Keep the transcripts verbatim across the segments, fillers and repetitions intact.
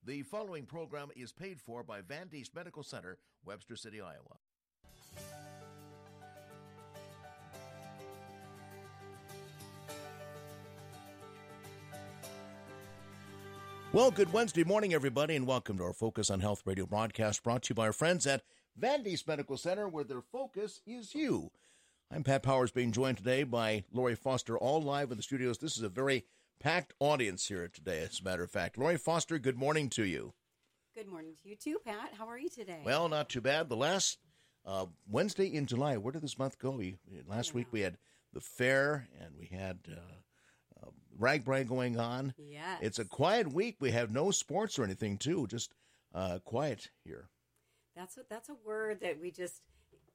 The following program is paid for by Van Diest Medical Center, Webster City, Iowa. Well, good Wednesday morning, everybody, and welcome to our Focus on Health radio broadcast brought to you by our friends at Van Diest Medical Center, where their focus is you. I'm Pat Powers, being joined today by Lori Foster, all live in the studios. This is a very packed audience here today, as a matter of fact. Lori Foster, good morning to you. Good morning to you too, Pat. How are you today? Well, not too bad. The last uh, Wednesday in July, where did this month go? We, last week we had the fair, and we had uh, uh, RAGBRAI going on. Yes. It's a quiet week. We have no sports or anything, too, just uh, quiet here. That's a, that's a word that we just,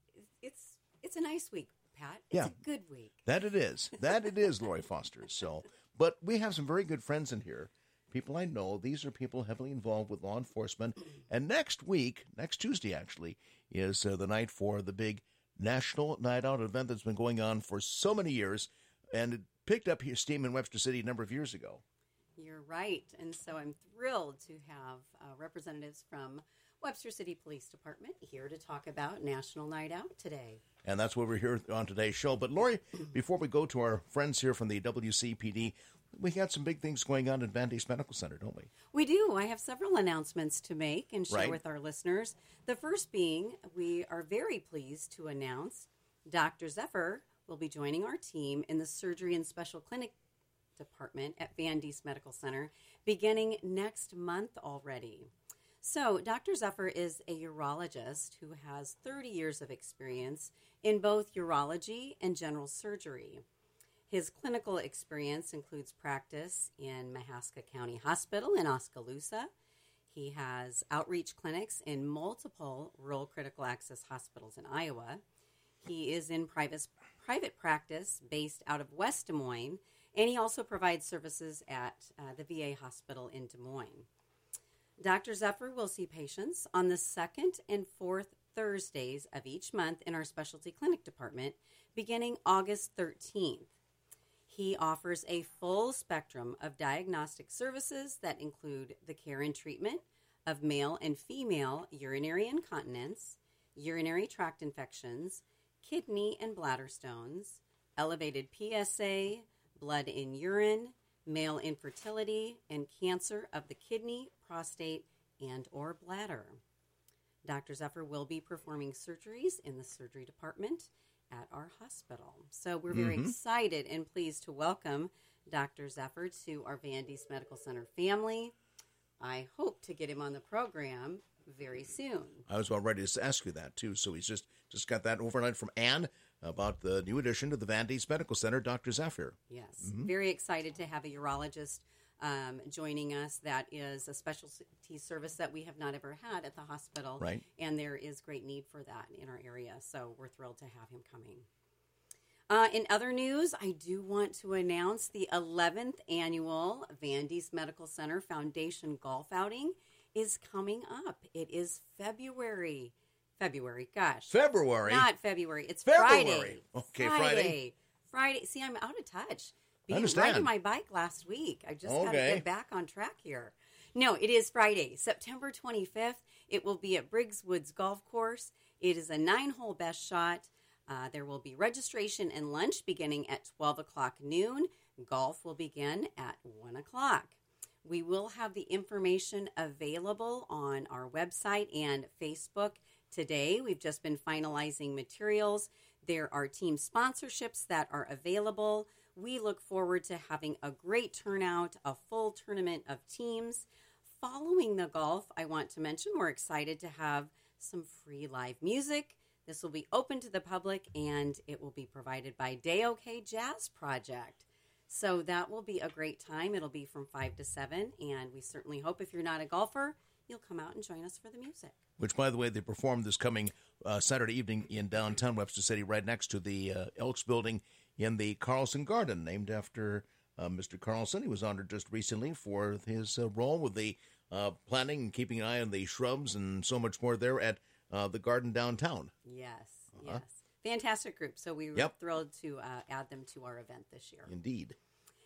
it's it's a nice week, Pat. It's yeah. a good week. That it is. That it is, Lori Foster. So, but we have some very good friends in here. People I know. These are people heavily involved with law enforcement. And next week, next Tuesday actually, is uh, the night for the big National Night Out event that's been going on for so many years. And it picked up here steam in Webster City a number of years ago. You're right. And so I'm thrilled to have uh, representatives from Webster City Police Department here to talk about National Night Out today. And that's what we're here on today's show. But Lori, before we go to our friends here from the W C P D, we got some big things going on at Van Diest Medical Center, don't we? We do. I have several announcements to make and share right. with our listeners. The first being, we are very pleased to announce Doctor Zephyr will be joining our team in the Surgery and Special Clinic Department at Van Diest Medical Center beginning next month already. So, Doctor Zephyr is a urologist who has thirty years of experience in both urology and general surgery. His clinical experience includes practice in Mahaska County Hospital in Oskaloosa. He has outreach clinics in multiple rural critical access hospitals in Iowa. He is in private, private practice based out of West Des Moines, and he also provides services at uh, the V A hospital in Des Moines. Doctor Zephyr will see patients on the second and fourth Thursdays of each month in our specialty clinic department beginning August thirteenth. He offers a full spectrum of diagnostic services that include the care and treatment of male and female urinary incontinence, urinary tract infections, kidney and bladder stones, elevated P S A, blood in urine, male infertility, and cancer of the kidney, prostate, and or bladder. Doctor Zephyr will be performing surgeries in the surgery department at our hospital. So we're very mm-hmm. excited and pleased to welcome Doctor Zephyr to our Van Diest Medical Center family. I hope to get him on the program very soon. I was about ready to ask you that, too. So he's just, just got that overnight from Ann about the new addition to the Van Diest Medical Center, Doctor Zephyr. Yes, mm-hmm. very excited to have a urologist um, joining us. That is a specialty service that we have not ever had at the hospital. Right. And there is great need for that in our area. So we're thrilled to have him coming. Uh, in other news, I do want to announce the eleventh annual Van Diest Medical Center Foundation Golf Outing is coming up. It is February. February, gosh. February? Not February. It's February. Friday. Okay, Friday. Friday. Friday. See, I'm out of touch. I understand. Riding my bike last week. I just got to okay. get back on track here. No, it is Friday, September twenty-fifth. It will be at Briggs Woods Golf Course. It is a nine-hole best shot. Uh, there will be registration and lunch beginning at twelve o'clock noon. Golf will begin at one o'clock. We will have the information available on our website and Facebook today. We've just been finalizing materials. There are team sponsorships that are available. We look forward to having a great turnout, a full tournament of teams. Following the golf, I want to mention we're excited to have some free live music. This will be open to the public, and it will be provided by Day OK Jazz Project. So that will be a great time. It'll be from five to seven, and we certainly hope if you're not a golfer, you'll come out and join us for the music. Which, by the way, they perform this coming uh, Saturday evening in downtown Webster City, right next to the uh, Elks Building in the Carlson Garden, named after uh, Mister Carlson. He was honored just recently for his uh, role with the uh, planting and keeping an eye on the shrubs and so much more there at uh, the garden downtown. Yes, uh-huh. yes. Fantastic group. So we were yep. thrilled to uh, add them to our event this year. Indeed.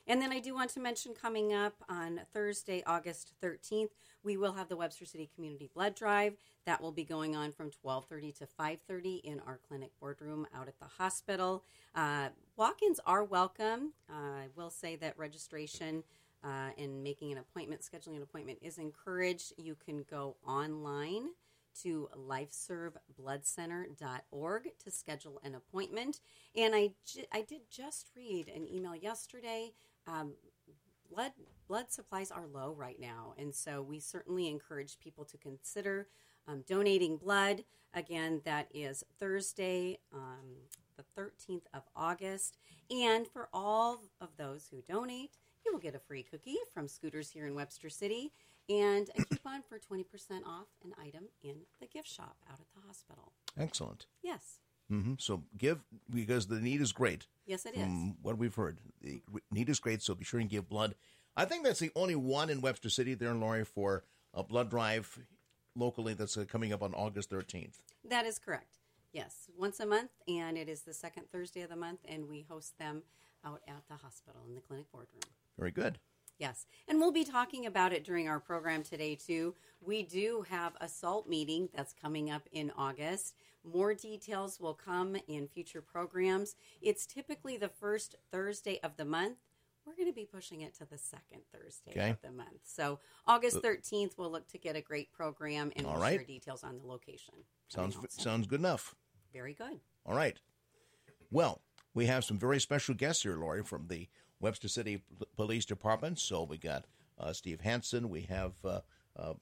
And then I do want to mention coming up on Thursday, August thirteenth, we will have the Webster City Community Blood Drive. That will be going on from twelve thirty to five thirty in our clinic boardroom out at the hospital. Uh, walk-ins are welcome. Uh, I will say that registration uh, and making an appointment, scheduling an appointment is encouraged. You can go online to lifeserve blood center dot org to schedule an appointment. And I, ju- I did just read an email yesterday. Um, blood blood supplies are low right now, and so we certainly encourage people to consider um, donating blood. Again, that is Thursday, um, the thirteenth of August. And for all of those who donate, you will get a free cookie from Scooters here in Webster City and a coupon for twenty percent off an item in the gift shop out at the hospital. Excellent. Yes. Mm-hmm. So give, because the need is great. Yes, it is. From what we've heard, the need is great, so be sure and give blood. I think that's the only one in Webster City there, Lori, for a blood drive locally that's uh, coming up on August thirteenth. That is correct. Yes, once a month, and it is the second Thursday of the month, and we host them out at the hospital in the clinic boardroom. Very good. Yes, and we'll be talking about it during our program today, too. We do have a SALT meeting that's coming up in August. More details will come in future programs. It's typically the first Thursday of the month. We're going to be pushing it to the second Thursday okay. of the month. So August thirteenth, we'll look to get a great program, and All we'll right. share details on the location. Sounds sounds good enough. Very good. All right. Well, we have some very special guests here, Lori, from the Webster City P- Police Department. So we got uh, Steve Hansen, we have uh, uh,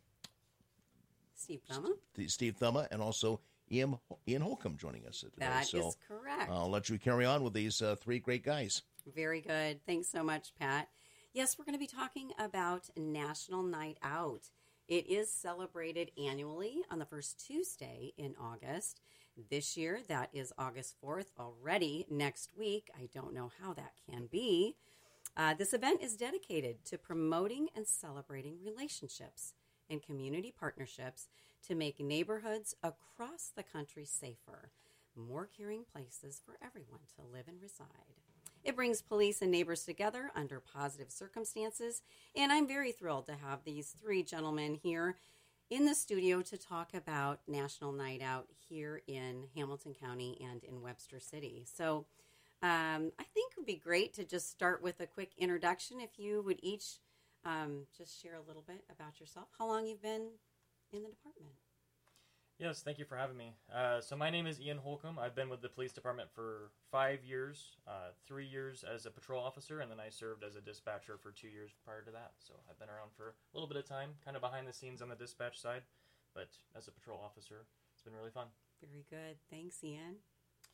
Steve Thumma. St- Steve Thumma, and also Ian, Ian Holcomb joining us today. That so is correct. I'll let you carry on with these uh, three great guys. Very good. Thanks so much, Pat. Yes, we're going to be talking about National Night Out. It is celebrated annually on the first Tuesday in August. This year, that is August fourth already. Next week, I don't know how that can be. Uh, this event is dedicated to promoting and celebrating relationships and community partnerships to make neighborhoods across the country safer, more caring places for everyone to live and reside. It brings police and neighbors together under positive circumstances, and I'm very thrilled to have these three gentlemen here in the studio to talk about National Night Out here in Hamilton County and in Webster City. So um, I think it would be great to just start with a quick introduction. If you would each um, just share a little bit about yourself, how long you've been in the department. Yes, thank you for having me. Uh, so my name is Ian Holcomb. I've been with the police department for five years, uh, three years as a patrol officer, and then I served as a dispatcher for two years prior to that. So I've been around for a little bit of time, kind of behind the scenes on the dispatch side, but as a patrol officer, it's been really fun. Very good. Thanks, Ian.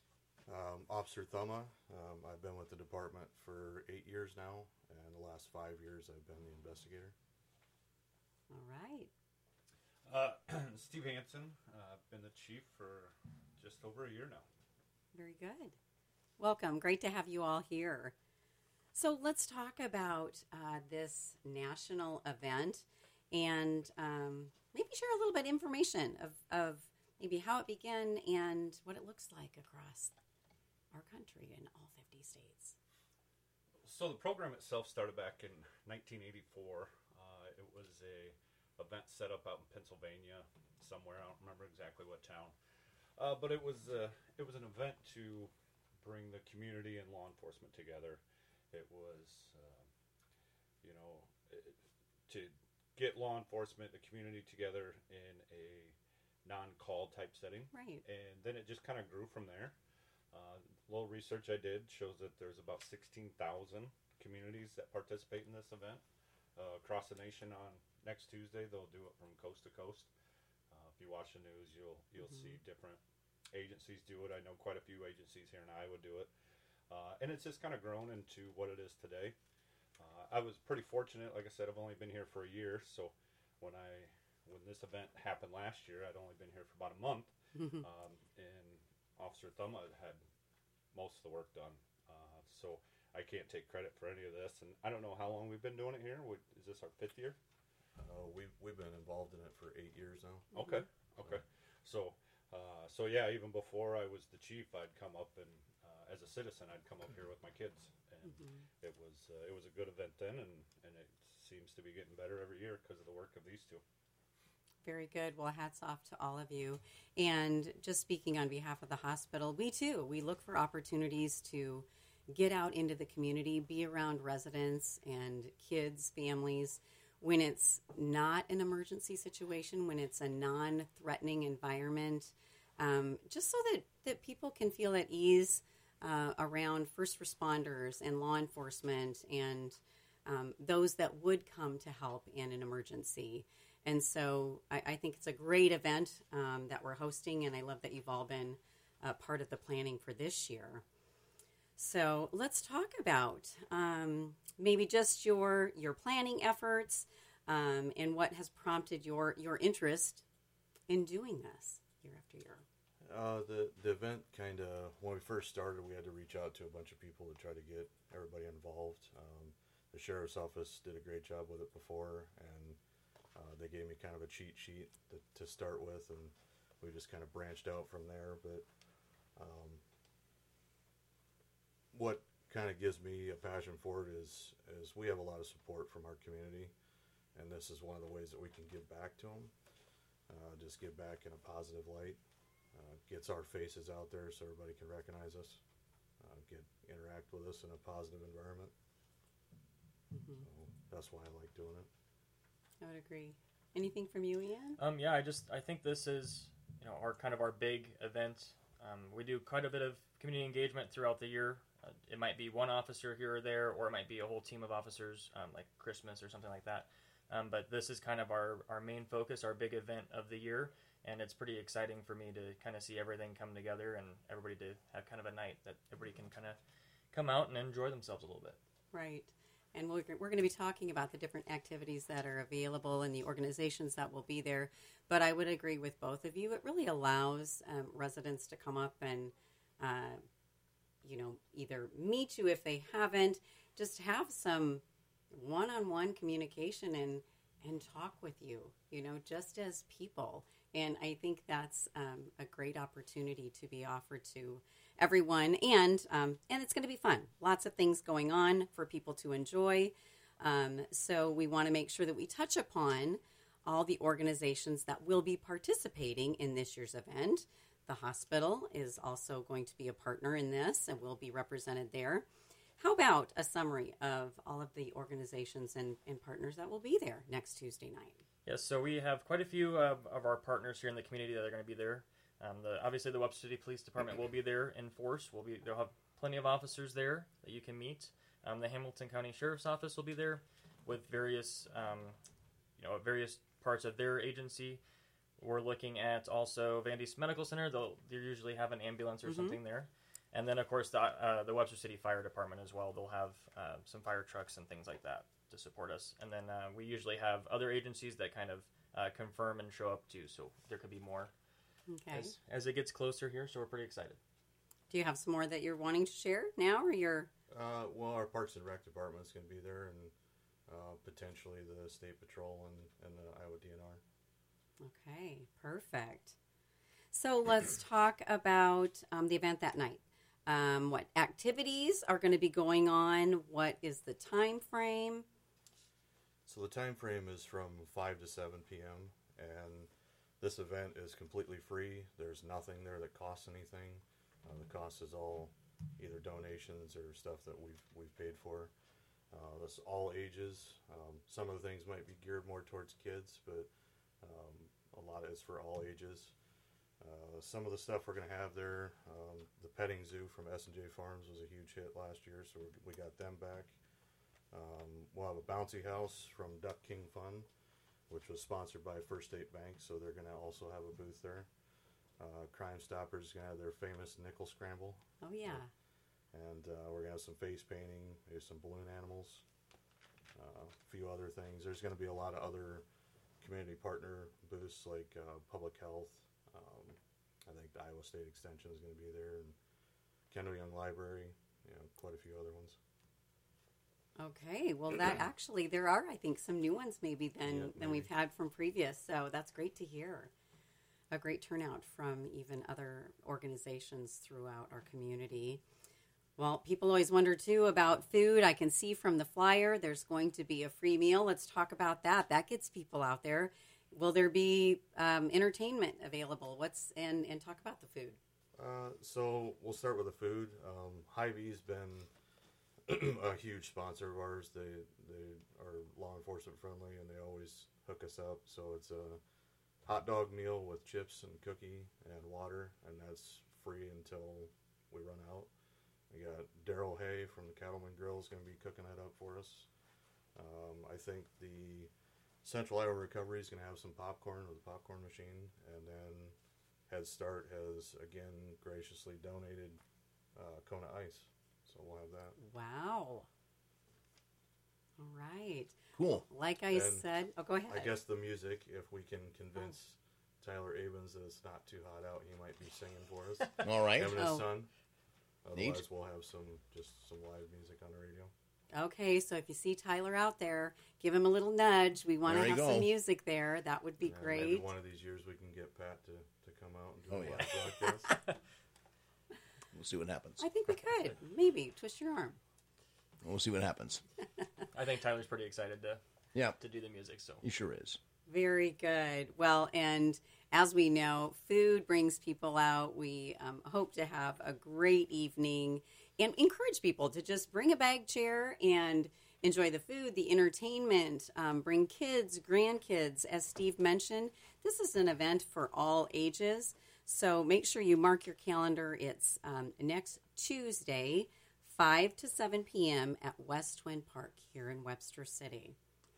Um, Officer Thumma, um, I've been with the department for eight years now, and the last five years I've been the investigator. All right. Uh, Steve Hansen, uh, been the chief for just over a year now. Very good. Welcome. Great to have you all here. So let's talk about uh, this national event and um, maybe share a little bit of information of, of maybe how it began and what it looks like across our country in all fifty states. So the program itself started back in nineteen eighty-four. Uh, it was a event set up out in Pennsylvania somewhere. I don't remember exactly what town. Uh, but it was uh, it was an event to bring the community and law enforcement together. It was, uh, you know, it, to get law enforcement, the community together in a non-call type setting. Right. And then it just kind of grew from there. Uh, a little research I did shows that there's about sixteen thousand communities that participate in this event uh, across the nation. On next Tuesday, they'll do it from coast to coast. Uh, if you watch the news, you'll you'll mm-hmm. see different agencies do it. I know quite a few agencies here in Iowa do it. Uh, and it's just kind of grown into what it is today. Uh, I was pretty fortunate. Like I said, I've only been here for a year. So when I when this event happened last year, I'd only been here for about a month. um, and Officer Thumma had most of the work done. Uh, so I can't take credit for any of this. And I don't know how long we've been doing it here. Is this our fifth year? Uh, we've, we've been involved in it for eight years now. Okay, okay. So, uh, so yeah, even before I was the chief, I'd come up and, uh, as a citizen, I'd come up here with my kids and it was uh, it was a good event then, and, and it seems to be getting better every year because of the work of these two. Very good. Well, hats off to all of you. And just speaking on behalf of the hospital, we too, we look for opportunities to get out into the community, be around residents and kids, families, when it's not an emergency situation, when it's a non-threatening environment, um, just so that, that people can feel at ease uh, around first responders and law enforcement and um, those that would come to help in an emergency. And so I, I think it's a great event um, that we're hosting, and I love that you've all been uh, part of the planning for this year. So let's talk about um, maybe just your your planning efforts um, and what has prompted your, your interest in doing this year after year. Uh, the the event kind of, when we first started, we had to reach out to a bunch of people to try to get everybody involved. Um, the sheriff's office did a great job with it before, and uh, they gave me kind of a cheat sheet to, to start with, and we just kind of branched out from there. But um, what kind of gives me a passion for it is is we have a lot of support from our community, and this is one of the ways that we can give back to them. Uh, just give back in a positive light. Uh, gets our faces out there so everybody can recognize us, uh, get interact with us in a positive environment. Mm-hmm. So that's why I like doing it. I would agree. Anything from you, Ian? Um, yeah, I just I think this is you know our kind of our big event. Um, we do quite a bit of community engagement throughout the year. Uh, it might be one officer here or there, or it might be a whole team of officers, um, like Christmas or something like that. Um, but this is kind of our, our main focus, our big event of the year, and it's pretty exciting for me to kind of see everything come together and everybody to have kind of a night that everybody can kind of come out and enjoy themselves a little bit. Right. And we're, we're going to be talking about the different activities that are available and the organizations that will be there. But I would agree with both of you. It really allows um, residents to come up and, uh, you know, either meet you if they haven't, just have some one-on-one communication and, and talk with you, you know, just as people. And I think that's um, a great opportunity to be offered to everyone. And um, and it's going to be fun. Lots of things going on for people to enjoy. Um, so we want to make sure that we touch upon all the organizations that will be participating in this year's event. The hospital is also going to be a partner in this and will be represented there. How about a summary of all of the organizations and, and partners that will be there next Tuesday night? Yes, so we have quite a few of, of our partners here in the community that are going to be there. Um, the, obviously, the Webster City Police Department will be there in force. We'll be, they'll have plenty of officers there that you can meet. Um, the Hamilton County Sheriff's Office will be there with various, um, you know, various parts of their agency. We're looking at also Vandy's Medical Center. They'll they usually have an ambulance or mm-hmm. something there. And then, of course, the, uh, the Webster City Fire Department as well. They'll have uh, some fire trucks and things like that to support us. And then uh, we usually have other agencies that kind of uh, confirm and show up too. So there could be more okay. as, as it gets closer here. So we're pretty excited. Do you have some more that you're wanting to share now, or you're? Uh, well, our Parks and Rec Department is going to be there, and uh, potentially the State Patrol and, and the Iowa D N R. Okay, perfect. So let's talk about um, the event that night. Um, what activities are going to be going on? What is the time frame? So the time frame is from five to seven p.m. and this event is completely free. There's nothing there that costs anything. Uh, the cost is all either donations or stuff that we've we've paid for. Uh, that's all ages. Um, some of the things might be geared more towards kids, but um, a lot is for all ages. Uh, some of the stuff we're going to have there, um, the petting zoo from S and J Farms was a huge hit last year, so we got them back. Um, we'll have a bouncy house from Duck King Fun, which was sponsored by First State Bank, so they're going to also have a booth there. Uh, Crime Stoppers is going to have their famous nickel scramble. Oh, yeah. And uh, we're going to have some face painting, maybe some balloon animals, uh, a few other things. There's going to be a lot of other community partner booths like uh, public health. Um, I think the Iowa State Extension is going to be there, and Kendall Young Library, you know, quite a few other ones. Okay, well, that actually, there are, I think, some new ones maybe than, yeah, than maybe. we've had from previous, so that's great to hear. A great turnout from even other organizations throughout our community. Well, people always wonder, too, about food. I can see from the flyer there's going to be a free meal. Let's talk about that. That gets people out there. Will there be um, entertainment available? What's and, and talk about the food. Uh, so we'll start with the food. Um, Hy-Vee's been a huge sponsor of ours. They they are law enforcement friendly, and they always hook us up. So it's a hot dog meal with chips and cookie and water, and that's free until we run out. We got Daryl Hay from the Cattleman Grill is going to be cooking that up for us. Um, I think the Central Iowa Recovery is going to have some popcorn with a popcorn machine, and then Head Start has again graciously donated uh, Kona Ice, so we'll have that. Wow. All right. Cool. Like I And said, oh, go ahead. I guess the music, if we can convince Tyler Avens that it's not too hot out, he might be singing for us. All right. Him and his Oh. son. Neat. Otherwise, we'll have some just some live music on the radio. Okay, so if you see Tyler out there, give him a little nudge. We want There to you have go. some music there. That would be And Maybe great. one of these years we can get Pat to, to come out and do Oh, a yeah. live broadcast. We'll see what happens. I think we could. Maybe. Twist your arm. We'll see what happens. I think Tyler's pretty excited to Yeah, to do the music. So he sure is. Very good. Well, and as we know, food brings people out. We um, hope to have a great evening and encourage people to just bring a bag chair and enjoy the food, the entertainment, um, bring kids, grandkids. As Steve mentioned, this is an event for all ages. So make sure you mark your calendar. It's um, next Tuesday, five to seven p.m. at West Twin Park here in Webster City.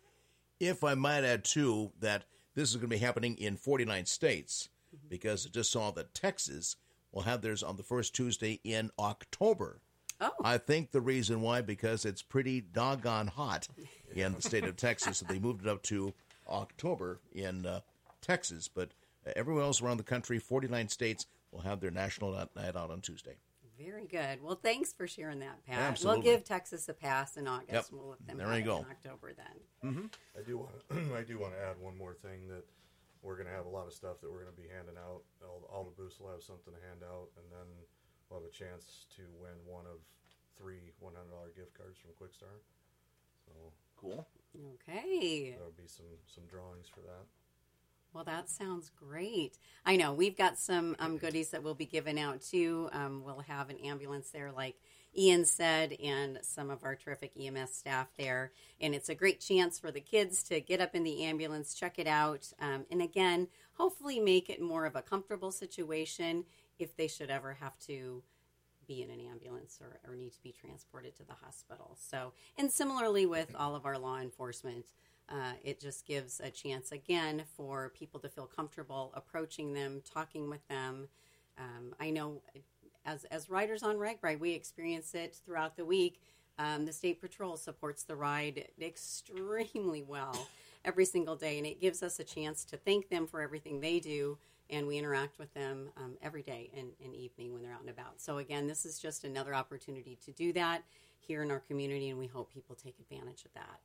If I might add, too, that this is going to be happening in forty-nine states, because I just saw that Texas will have theirs on the first Tuesday in October. Oh. I think the reason why, because it's pretty doggone hot in the state of Texas, and they moved it up to October in uh, Texas. But uh, everywhere else around the country, forty-nine states will have their National Night Out on Tuesday. Very good. Well, thanks for sharing that, Pat. Absolutely. We'll give Texas a pass in August. Yep. We'll let them There have you it go. in October then. I do want to, I do want to add one more thing, that we're going to have a lot of stuff that we're going to be handing out. All, all the booths will have something to hand out, and then we'll have a chance to win one of three one hundred dollars gift cards from Quickstar. So Cool. Okay. there'll be some, some drawings for that. Well, that sounds great. I know we've got some um, goodies that we'll be giving out too. Um, we'll have an ambulance there, like Ian said, and some of our terrific E M S staff there. And it's a great chance for the kids to get up in the ambulance, check it out, um, and again, hopefully make it more of a comfortable situation if they should ever have to be in an ambulance or, or need to be transported to the hospital. So, and similarly with all of our law enforcement, uh, it just gives a chance again for people to feel comfortable approaching them, talking with them. Um, I know as as riders on RagRide, we experience it throughout the week. Um, the State Patrol supports the ride extremely well every single day, and it gives us a chance to thank them for everything they do. And we interact with them um, every day and, and evening when they're out and about. So again, this is just another opportunity to do that here in our community, and we hope people take advantage of that.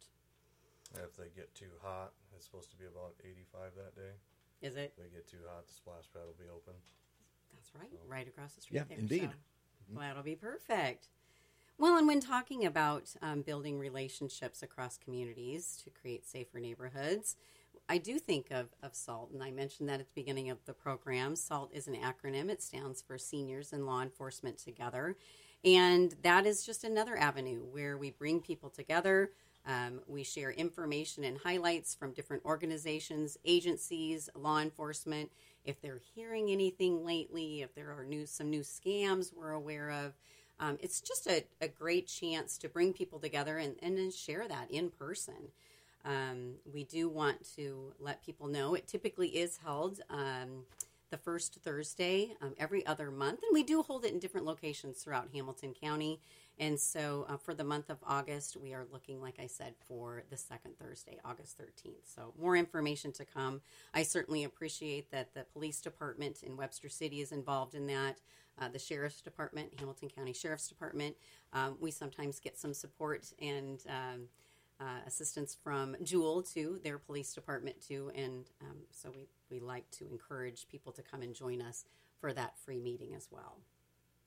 If they get too hot, it's supposed to be about eighty-five that day. Is it? If they get too hot, the splash pad will be open. That's right, right across the street Yeah, there. indeed. So, well, that'll be perfect. Well, and when talking about um, building relationships across communities to create safer neighborhoods, I do think of, of SALT, and I mentioned that at the beginning of the program. SALT is an acronym. It stands for Seniors and Law Enforcement Together. And that is just another avenue where we bring people together. Um, we share information and highlights from different organizations, agencies, law enforcement. If they're hearing anything lately, if there are new, some new scams we're aware of, um, it's just a, a great chance to bring people together and, and then share that in person. Um, we do want to let people know it typically is held um, the first Thursday um, every other month, and we do hold it in different locations throughout Hamilton County. And so uh, for the month of August, we are looking, like I said, for the second Thursday, August thirteenth. So more information to come. I certainly appreciate that the police department in Webster City is involved in that. Uh, the Sheriff's Department, Hamilton County Sheriff's Department. Um, we sometimes get some support and um, uh, assistance from Jewel, too, their police department, too. And um, so we, we like to encourage people to come and join us for that free meeting as well.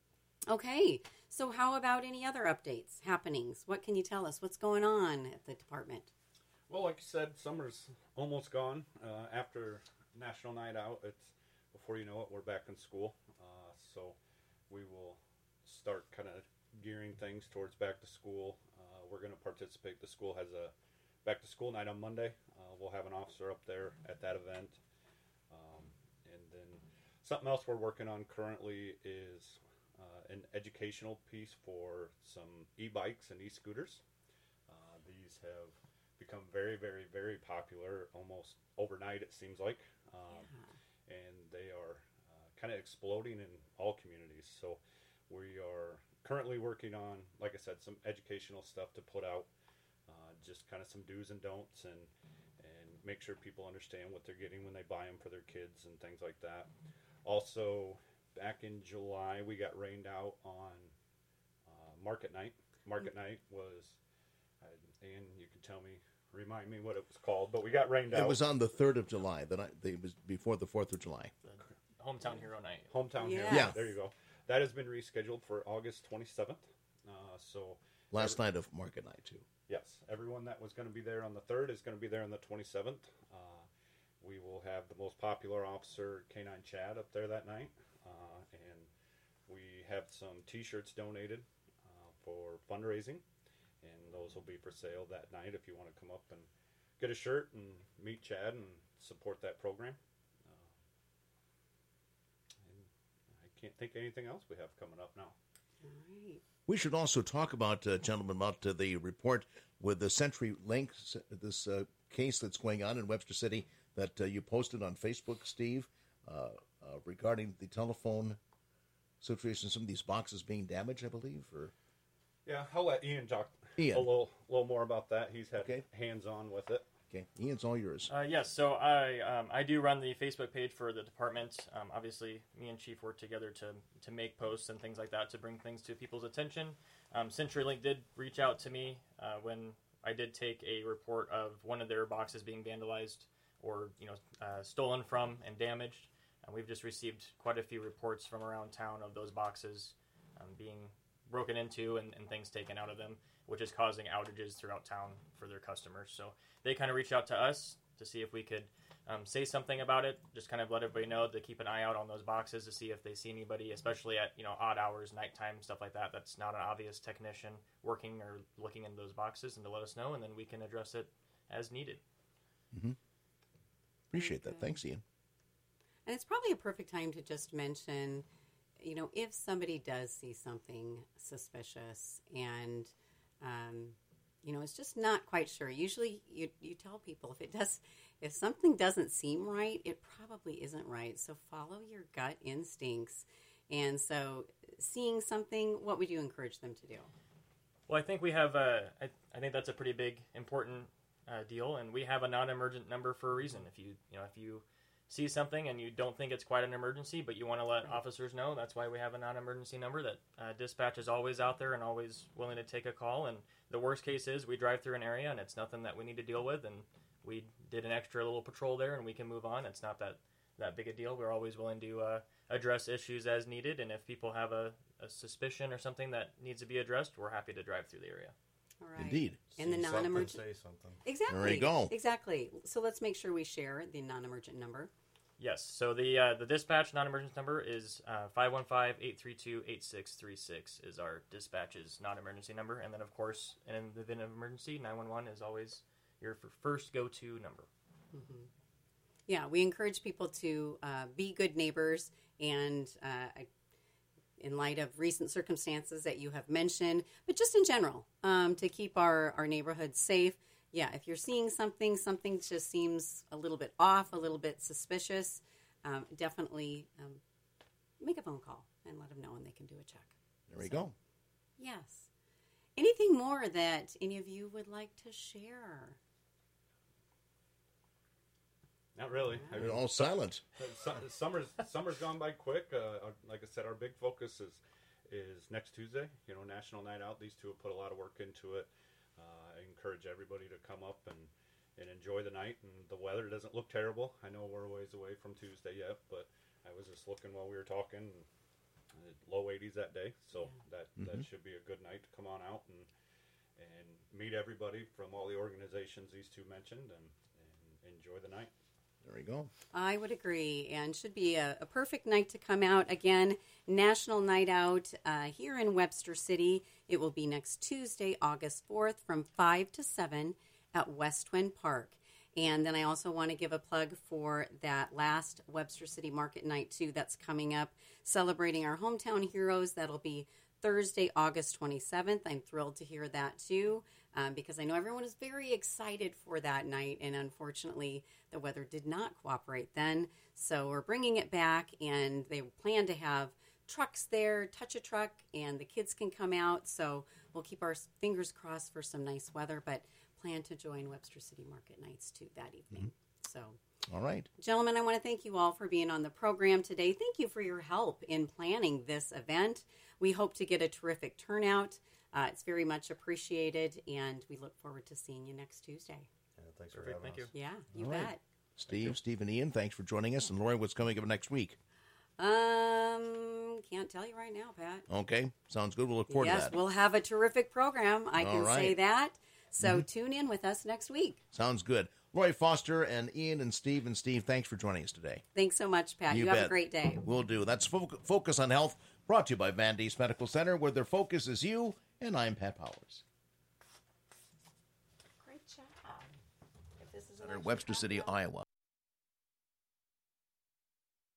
Okay, so how about any other updates, happenings? What can you tell us? What's going on at the department? Well, like you said, summer's almost gone. Uh, after National Night Out, it's before you know it, we're back in school. Uh, so we will start kind of gearing things towards back to school. Uh, we're going to participate. The school has a back to school night on Monday. Uh, we'll have an officer up there at that event. Um, and then something else we're working on currently is uh, an educational piece for some e-bikes and e-scooters. Uh, these have become very, very, very popular almost overnight, it seems like. Um, Yeah. And they are uh, kind of exploding in all communities. So we are currently working on, like I said, some educational stuff to put out, uh, just kind of some do's and don'ts, and and make sure people understand what they're getting when they buy them for their kids and things like that. Also, back in July, we got rained out on uh, Market Night. Market mm-hmm. Night was, uh, and you can tell me, remind me what it was called, but we got rained out. It was on the third of July. The night, it was before the fourth of July. The Hometown Hero Night. Hometown Yes. Hero. Yeah. There you go. That has been rescheduled for August twenty-seventh. Uh, so Last every, night of Market Night, too. yes, everyone that was going to be there on the third is going to be there on the twenty-seventh. Uh, we will have the most popular officer, K nine Chad, up there that night. Uh, and we have some T-shirts donated uh, for fundraising. And those will be for sale that night if you want to come up and get a shirt and meet Chad and support that program. Uh, and I can't think of anything else we have coming up now. All right. We should also talk about, uh, gentlemen, about uh, the report with the Century Link, this uh, case that's going on in Webster City that uh, you posted on Facebook, Steve, uh, uh, regarding the telephone situation, some of these boxes being damaged, I believe, or... Yeah, I'll let Ian talk Ian. a little, little more about that. He's had Okay. hands-on with it. Okay, Ian's all yours. Uh, yes, so I um, I do run the Facebook page for the department. Um, obviously, me and Chief work together to to make posts and things like that to bring things to people's attention. Um, CenturyLink did reach out to me uh, when I did take a report of one of their boxes being vandalized or you know uh, stolen from and damaged. And we've just received quite a few reports from around town of those boxes um, being broken into and, and things taken out of them, which is causing outages throughout town for their customers. So they kind of reached out to us to see if we could um, say something about it, just kind of let everybody know to keep an eye out on those boxes to see if they see anybody, especially at you know odd hours, nighttime, stuff like that. That's not an obvious technician working or looking into those boxes, and to let us know, and then we can address it as needed. Mm-hmm. Appreciate that. Thanks, Ian. And it's probably a perfect time to just mention, you know, if somebody does see something suspicious and, um, you know, it's just not quite sure. Usually you, you tell people if it does, if something doesn't seem right, it probably isn't right. So follow your gut instincts. And so seeing something, what would you encourage them to do? Well, I think we have a, I, I think that's a pretty big, important uh, deal, and we have a non-emergent number for a reason. If you, you know, if you see something and you don't think it's quite an emergency, but you want to let right. officers know, that's why we have a non-emergency number that uh, dispatch is always out there and always willing to take a call. And the worst case is we drive through an area and it's nothing that we need to deal with, and we did an extra little patrol there and we can move on. It's not that, that big a deal. We're always willing to uh, address issues as needed, and if people have a, a suspicion or something that needs to be addressed, we're happy to drive through the area. All right. Indeed. And the See something, non-emergent. say something. Exactly. There you go. Exactly. So let's make sure we share the non-emergent number. Yes. So the uh, the dispatch non-emergency number is uh, five one five, eight three two, eight six three six is our dispatch's non-emergency number. And then, of course, in the event of emergency, nine one one is always your first go-to number. Mm-hmm. Yeah, we encourage people to uh, be good neighbors, and uh, in light of recent circumstances that you have mentioned, but just in general, um, to keep our, our neighborhood safe. Yeah, if you're seeing something, something just seems a little bit off, a little bit suspicious, um, definitely um, make a phone call and let them know, and they can do a check. There we so, go. Yes. Anything more that any of you would like to share? Not really. I They're mean, all silent. su- summer's summer's gone by quick. Uh, our- like I said, our big focus is is next Tuesday. You know, National Night Out. These two have put a lot of work into it. Uh, I encourage everybody to come up and, and enjoy the night. And the weather doesn't look terrible. I know we're a ways away from Tuesday yet, but I was just looking while we were talking. And, low eighties that day, so that Mhm. that should be a good night to come on out and and meet everybody from all the organizations these two mentioned, and, and enjoy the night. There we go. I would agree, and should be a, a perfect night to come out. Again, National Night Out uh, here in Webster City. It will be next Tuesday, August fourth, from five to seven at West Twin Park. And then I also want to give a plug for that last Webster City Market Night, too, that's coming up, celebrating our hometown heroes. That'll be Thursday, August twenty-seventh. I'm thrilled to hear that, too, um, because I know everyone is very excited for that night, and unfortunately, the weather did not cooperate then. So we're bringing it back, and they plan to have trucks there, touch a truck, and the kids can come out. So we'll keep our fingers crossed for some nice weather, but plan to join Webster City Market Nights, too, that evening. So, All right. gentlemen, I want to thank you all for being on the program today. Thank you for your help in planning this event. We hope to get a terrific turnout. Uh, it's very much appreciated, and we look forward to seeing you next Tuesday. Yeah, thanks for Perfect. having Thank us. you. Yeah, you All right. bet. Steve, Steve, and Ian, thanks for joining us. And Lori, what's coming up next week? Um, can't tell you right now, Pat. Okay, sounds good. We'll look forward Yes, to that. we'll have a terrific program. I All can say right. that. So tune in with us next week. Sounds good. Lori Foster and Ian and Steve and Steve, thanks for joining us today. Thanks so much, Pat. You You, have bet. a great day. We'll do. That's Fo- Focus on Health, brought to you by Van Dees Medical Center, where their focus is you, and I'm Pat Powers. Great job. If this is Webster City, Iowa.